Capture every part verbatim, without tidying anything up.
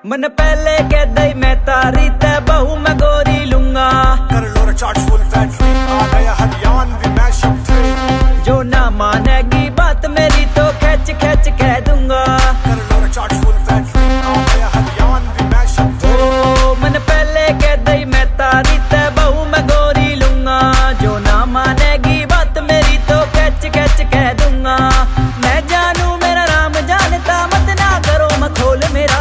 मन पहले कह दई मैं तारी ते बहू मैं गोरी लूंगा। कर लो रिचार्ज फुल बैटरी, आ गया हरियाणवी मैशअप थ्री। जो ना मानेगी बात मेरी तो खैच खैच कह दूंगा। कर लो रिचार्ज फुल बैटरी, आ गया हरियाणवी मैशअप थ्री। ओ मन पहले कह दई मैं तारी ते बहू मैं गोरी लूंगा। जो ना मानेगी बात मेरी तो खैच खैच कह दूंगा। मैं जानू मेरा राम जानता मत ना करो मखोल मेरा।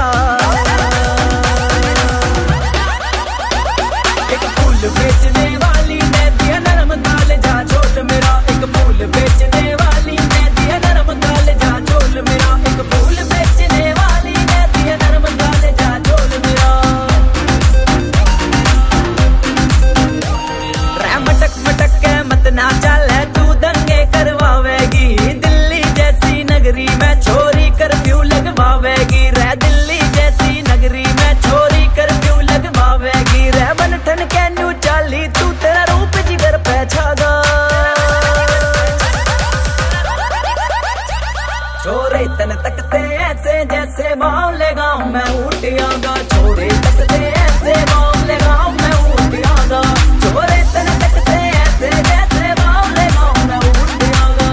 एक फूल बेचने वाली मैं दिया नरम गाल जा छोट मेरा। एक फूल बेचने वाली मैं दिया नरम गाल जा छोल मेरा। एक फूल बेचने वाली मैं दिया नरम गाल जा छोल मेरा। रै मटक मटक के मत ना चल तू दंगे करवावेगी। दिल्ली जैसी नगरी में छोरी कर्फ्यू लगवावेगी। रै दिल्ली जैसी नगरी में छोरी कर्फ्यू लगवावेगी। रै बन ठन कैनू चाली तू तेरा रूप जिगर पे छागा। छोरे तन तकते ऐसे जैसे मामले गाँव में उठ आगा। छोरे तकते ऐसे मामले गाँव में उठ आगा। छोरे तन तकते ऐसे जैसे मामले गाँव में उठ आगा।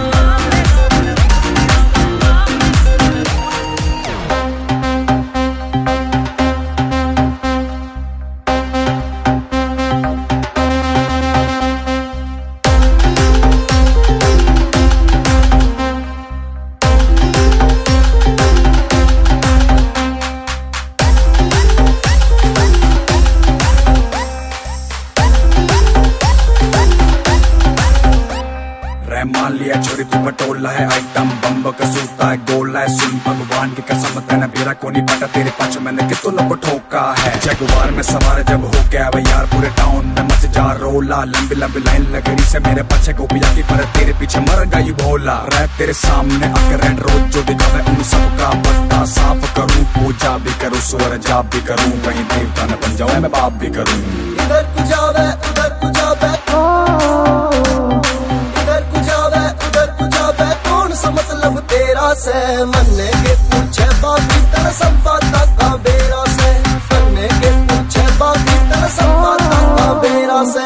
मान लिया छोरी तू बटोला है आइटम बम्ब का सूता है गोला है। सुन भगवान की कसम तेना बेरा को नहीं पटा तेरे पाछ मैंने कितनों को ठोका है। जगवार में सवार जब हो गया भाई यार पूरे टाउन में मच जा रोला। लंबी लंबी लाइन लगरी से मेरे पीछे को पिया की पर तेरे पीछे मर गई भोला। रह तेरे सामने आकर रेड रोज जो दिखावे उन सबका पत्ता साफ करूं। पूजा भी करूं स्वर जाप भी करूं कहीं देवता न बन जाऊं मैं बाप भी करूं। इधर को जावे उधर को जावे मतलब तेरा से मन्ने के पूछे बाकी तेरा संपादा का बेरा से। मन्ने के पूछे बाकी तेरा संपादा का बेरा से।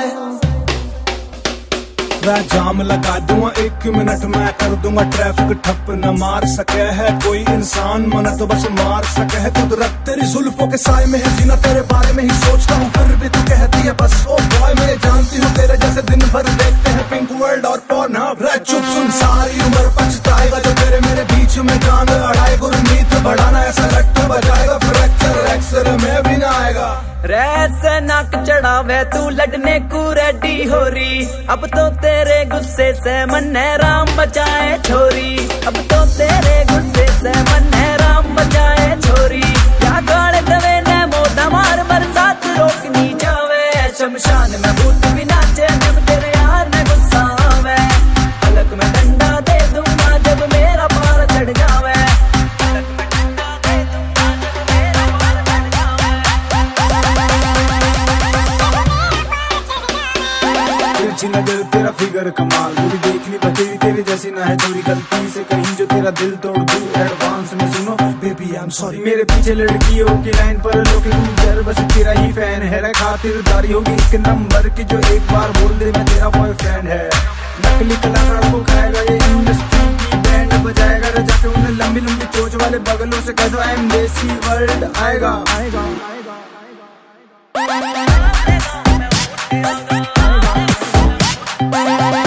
मैं जाम लगा दूंगा एक मिनट में कर दूंगा ट्रैफिक ठप न मार सके है कोई इंसान मन तो बस मार सके है। कुदरत तेरी जुल्फों के साए में है जीना तेरे बारे में ही सोचता हूँ फिर भी तू कहती है बस ओ बॉय मैं जानती हूँ तेरे जैसे दिन भर देखते हैं पिंक वर्ल्ड और पॉर्नहब। रह चुप सुन सारी उम्र पछताएगा जो तेरे मेरे बीच में जान अड़ाए गुरमीत बढ़ाना ऐसा लट्टू बजाएगा फ्रैक्चर एक्सरे में भी ना आएगा। रैसे नाक चढ़ावे तू लड़ने को रेडी हो रही। अब तो तेरे गुस्से से मन राम बचाए छोरी। अब तो तेरे गुस्से से मन राम बचाए छोरी। क्या गाड़ दवे ने मोटा मार बरसात रोकनी जावे। शमशान में भूत भी नाचे जब तेरे यार में गुस्सा आवे। पलक में डंडा दे दूंगा जब मेरा पार चढ़ जावे। पलक में डंडा दे दूंगा जब मेरा पार चढ़ जावे। तिरछी नजर तेरा फिगर कमाल पूरी देख ली बतेरी तेरे जैसी ना है थोड़ी गलती से कहीं जो तेरा दिल तोड़ दूं। एडवांस में सुनो बेबी आई एम सॉरी मेरे पीछे लड़कियों की लाइन पर लोग जर बस तेरा ही फैन है। रे खातिरदारी होगी एक नंबर की जो एक बार बोल दे मैं तेरा बॉयफ्रेंड है। नकली कलाकार को खाएगा ये इंडस्ट्री की बैंड बजाएगा। रे जाके उन्हें लंबी लंबी चोच वाले बगलों से कह दो आई एम देसी वर्ल्ड आएगा आएगा आएगा।